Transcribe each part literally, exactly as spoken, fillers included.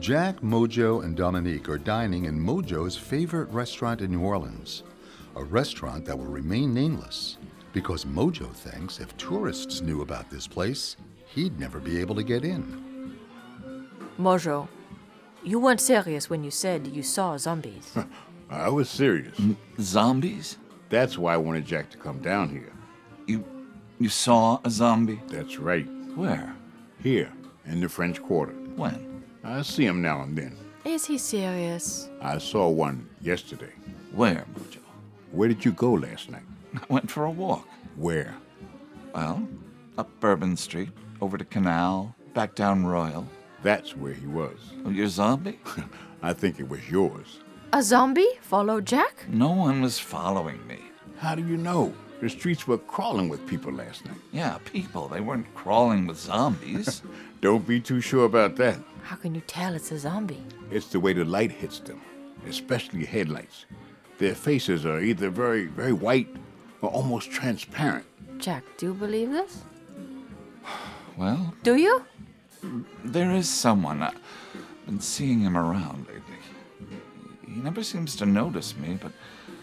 Jack, Mojo, and Dominique are dining in Mojo's favorite restaurant in New Orleans, a restaurant that will remain nameless because Mojo thinks if tourists knew about this place, he'd never be able to get in. Mojo, you weren't serious when you said you saw zombies. I was serious. M- zombies? That's why I wanted Jack to come down here. You you saw a zombie? That's right. Where? Here, in the French Quarter. When? I see him now and then. Is he serious? I saw one yesterday. Where, Mojo? Where did you go last night? I went for a walk. Where? Well, up Bourbon Street, over to Canal, back down Royal. That's where he was. Oh, your zombie? I think it was yours. A zombie followed Jack? No one was following me. How do you know? The streets were crawling with people last night. Yeah, people. They weren't crawling with zombies. Don't be too sure about that. How can you tell it's a zombie? It's the way the light hits them, especially headlights. Their faces are either very, very white or almost transparent. Jack, do you believe this? Well, Do you? there is someone. I've been seeing him around lately. He never seems to notice me, but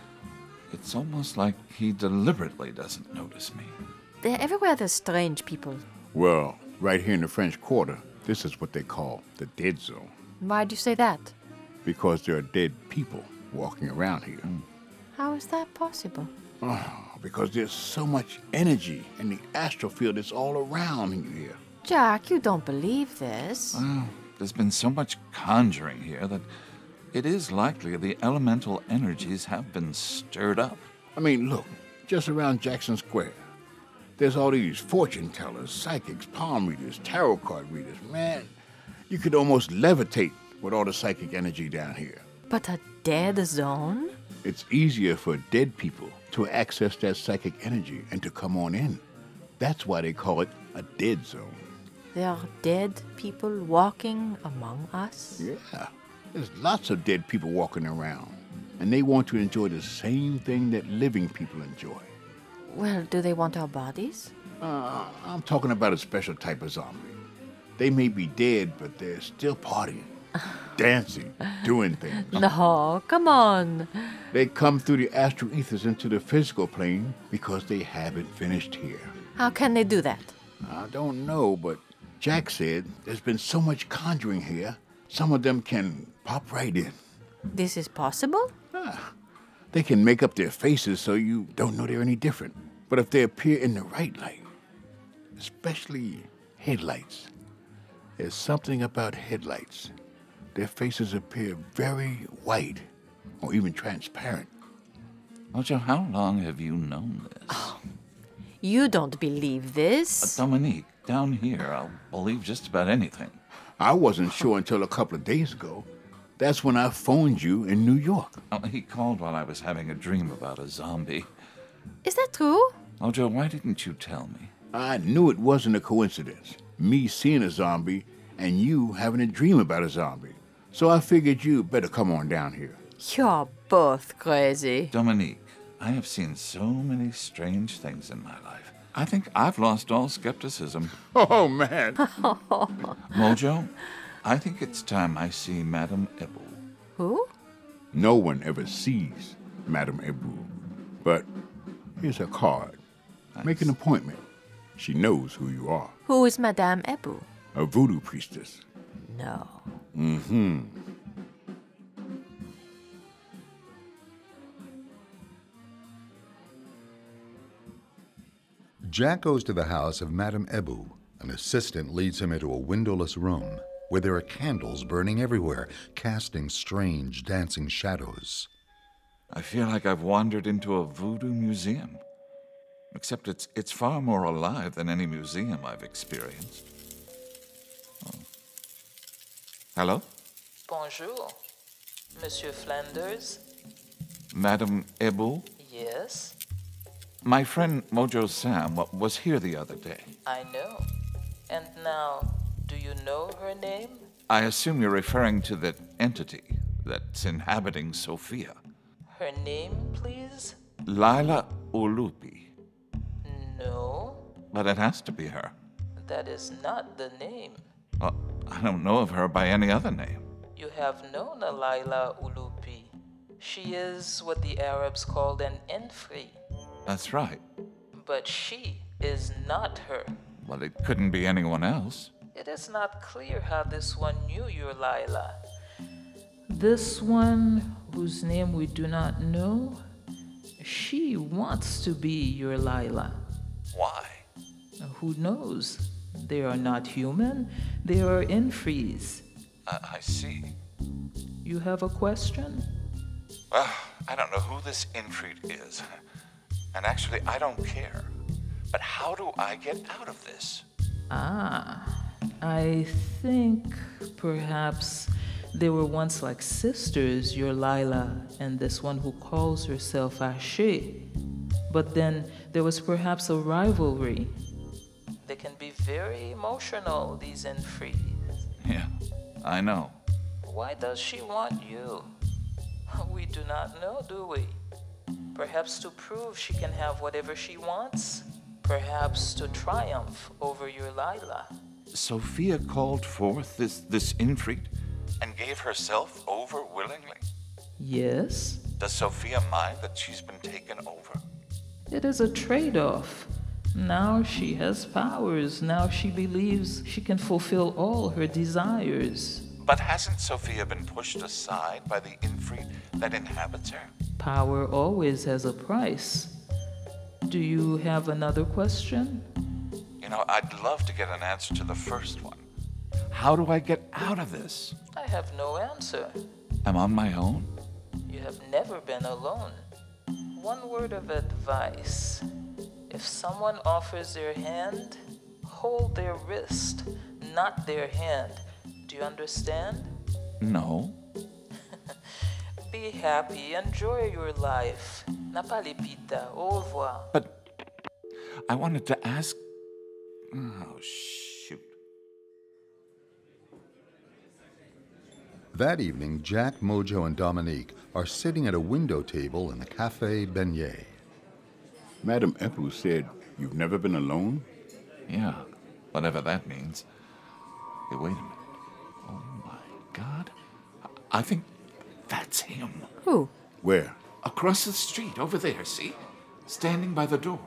it's almost like he deliberately doesn't notice me. They're everywhere, there's strange people. Well, right here in the French Quarter, this is what they call the dead zone. Why'd you say that? Because there are dead people walking around here. How is that possible? Oh, because there's so much energy in the astral field that's all around you here. Jack, you don't believe this. Well, there's been so much conjuring here that it is likely the elemental energies have been stirred up. I mean, look, just around Jackson Square, there's all these fortune tellers, psychics, palm readers, tarot card readers. Man, you could almost levitate with all the psychic energy down here. But a dead zone? It's easier for dead people to access that psychic energy and to come on in. That's why they call it a dead zone. There are dead people walking among us? Yeah, there's lots of dead people walking around, and they want to enjoy the same thing that living people enjoy. Well, do they want our bodies? Uh, I'm talking about a special type of zombie. They may be dead, but they're still partying, dancing, doing things. No, come on. They come through the astral ethers into the physical plane because they haven't finished here. How can they do that? I don't know, but Jack said there's been so much conjuring here, some of them can pop right in. This is possible? Ah, they can make up their faces so you don't know they're any different. But if they appear in the right light, especially headlights, there's something about headlights. Their faces appear very white or even transparent. Mojo, how long have you known this? You don't believe this? Uh, Dominique, down here, I'll believe just about anything. I wasn't sure until a couple of days ago. That's when I phoned you in New York. Oh, he called while I was having a dream about a zombie. Is that true? Mojo, why didn't you tell me? I knew it wasn't a coincidence, me seeing a zombie and you having a dream about a zombie. So I figured you better come on down here. You're both crazy. Dominique, I have seen so many strange things in my life. I think I've lost all skepticism. Oh, man. Mojo, I think it's time I see Madame Ebu. Who? No one ever sees Madame Ebu. But here's her card. Nice. Make an appointment. She knows who you are. Who is Madame Ebu? A voodoo priestess. No. Mm-hmm. Jack goes to the house of Madame Ebu. An assistant leads him into a windowless room where there are candles burning everywhere, casting strange dancing shadows. I feel like I've wandered into a voodoo museum. Except it's it's far more alive than any museum I've experienced. Oh. Hello? Bonjour, Monsieur Flanders. Madame Ebu? Yes, My friend Mojo Sam wa- was here the other day. I know. And now, do you know her name? I assume you're referring to that entity that's inhabiting Sophia. Her name, please? Lila Ulupi. No, But it has to be her. that is not the name. Well, I don't know of her by any other name. You have known a Laila Ulupi. She is what the Arabs called an Infri, That's right. but she is not her. Well, it couldn't be anyone else. It is not clear how this one knew your Laila. This one, whose name we do not know, she wants to be your Laila. Why? Who knows? They are not human, they are Infries. I, I see. You have a question? Well, I don't know who this Infrit is. And actually, I don't care. But how do I get out of this? Ah, I think perhaps they were once like sisters, your Lila and this one who calls herself Ashe. But then there was perhaps a rivalry. They can be very emotional, these Infries. Yeah, I know. Why does she want you? We do not know, do we? Perhaps to prove she can have whatever she wants? Perhaps to triumph over your Lila. Sophia called forth this, this Infrit and gave herself over willingly. Yes, Does Sophia mind that she's been taken over? it is a trade-off. Now she has powers. Now she believes she can fulfill all her desires. But hasn't Sophia been pushed aside by the Infrit that inhabits her? Power always has a price. Do you have another question? You know, I'd love to get an answer to the first one. How do I get out of this? I have no answer. I'm on my own? You have never been alone. One word of advice. If someone offers their hand, hold their wrist, not their hand. Do you understand? No. Be happy, enjoy your life. Napalipita, au revoir. But I wanted to ask. Oh, shoot. That evening, Jack, Mojo, and Dominique are sitting at a window table in the Café Beignet. Madame Epu said, "You've never been alone?" Yeah, whatever that means. Hey, wait a minute. Oh my God. I think that's him. Who? Where? Across the street, over there, see? Standing by the door.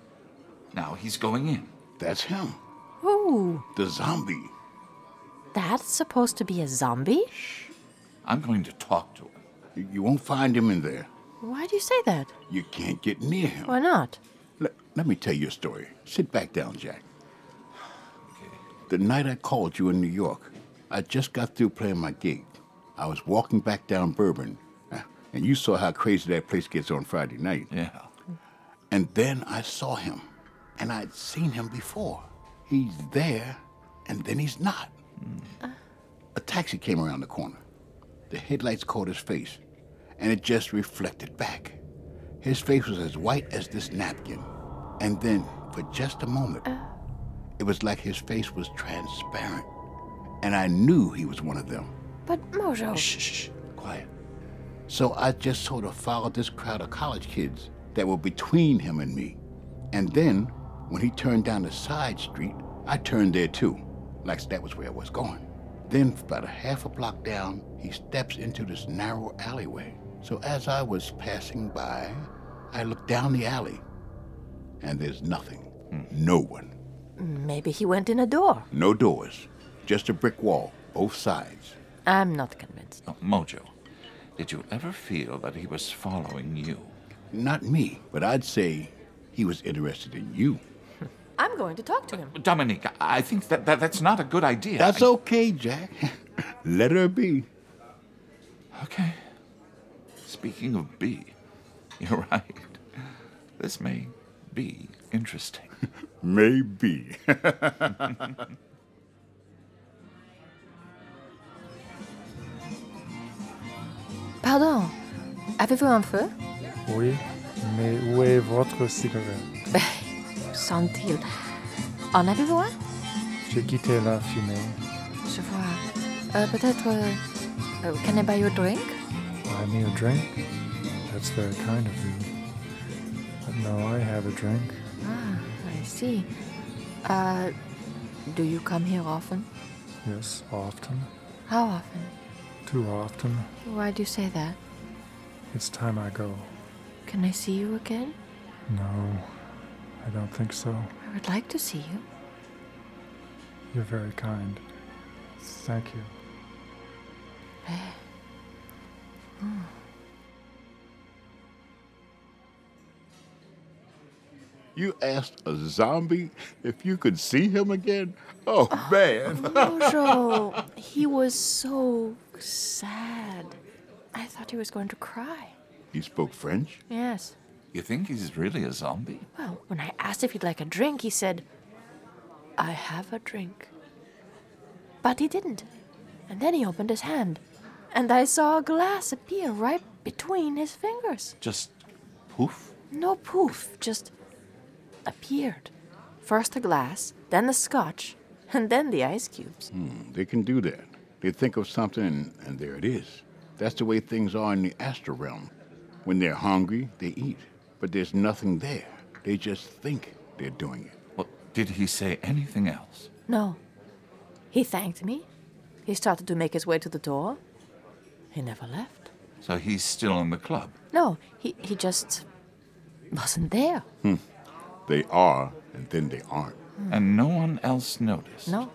Now he's going in. That's him. Who? The zombie. That's supposed to be a zombie? I'm going to talk to him. You- You won't find him in there. Why do you say that? You can't get near him. Why not? Let, let me tell you a story. Sit back down, Jack. Okay. The night I called you in New York, I just got through playing my gig. I was walking back down Bourbon, uh, and you saw how crazy that place gets on Friday night. Yeah. And then I saw him, and I'd seen him before. He's there, and then he's not. Uh. A taxi came around the corner. The headlights caught his face, and it just reflected back. His face was as white as this napkin. And then, for just a moment, Uh. it was like his face was transparent. And I knew he was one of them. But Mojo. Shh, shh, shh, quiet. So I just sort of followed this crowd of college kids that were between him and me. And then, when he turned down the side street, I turned there too, like that was where I was going. Then, about a half a block down, he steps into this narrow alleyway. So as I was passing by, I looked down the alley, and there's nothing. No one. Maybe he went in a door. No doors. Just a brick wall, both sides. I'm not convinced. Oh, Mojo, did you ever feel that he was following you? Not me, but I'd say he was interested in you. I'm going to talk to him. Dominique, I I think that, that that's not a good idea. That's I- okay, Jack. Let her be. Okay. Speaking of B, you're right. This may be interesting. Maybe. Pardon, avez-vous un feu? Oui, mais où est votre cigarette? Sentil. En avez-vous un? J'ai quitté la fumée. Je vois. Euh, peut-être. euh, uh, can I buy you a drink? Buy me a drink? That's very kind of you. But no, I have a drink. Ah, I see. Uh, do you come here often? Yes, often. How often? Too often. Why do you say that? It's time I go. Can I see you again? No, I don't think so. I would like to see you. You're very kind. Thank you. You asked a zombie if you could see him again? Oh, man. Mojo, he was so sad. I thought he was going to cry. He spoke French? Yes. You think he's really a zombie? Well, when I asked if he'd like a drink, he said, I have a drink. But he didn't. And then he opened his hand, and I saw a glass appear right between his fingers. Just poof? No poof, just appeared. First the glass, then the scotch, and then the ice cubes. Hmm, they can do that. They think of something, and, and there it is. That's the way things are in the astral realm. When they're hungry, they eat. But there's nothing there. They just think they're doing it. Well, did he say anything else? No. He thanked me. He started to make his way to the door. He never left. So he's still in the club? No, he, he just wasn't there. Hmm. They are, and then they aren't. And no one else noticed? No.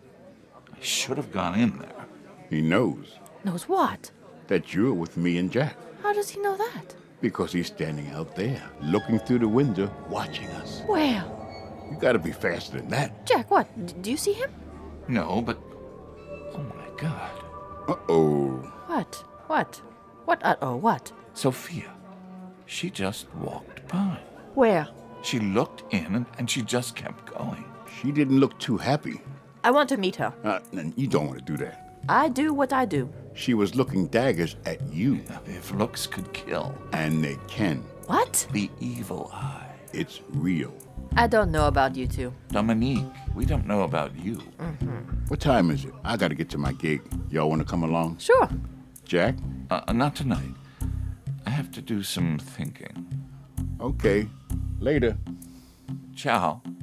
I should have gone in there. He knows Knows what? that you're with me and Jack. How does he know that? Because he's standing out there, looking through the window, watching us. Where? You gotta be faster than that. Jack, what? D- do you see him? No, but... Oh, my God. Uh-oh. What? What? What? Uh-oh, what? Sophia. She just walked by. Where? She looked in and, and she just kept going. She didn't look too happy. I want to meet her. Uh, and you don't want to do that. I do what I do. She was looking daggers at you, If looks could kill. and they can. What? The evil eye. It's real. I don't know about you two. Dominique, we don't know about you. What time is it? I gotta get to my gig. Y'all want to come along? Sure. Jack? Uh, not tonight. I have to do some thinking. Okay. Later. Ciao.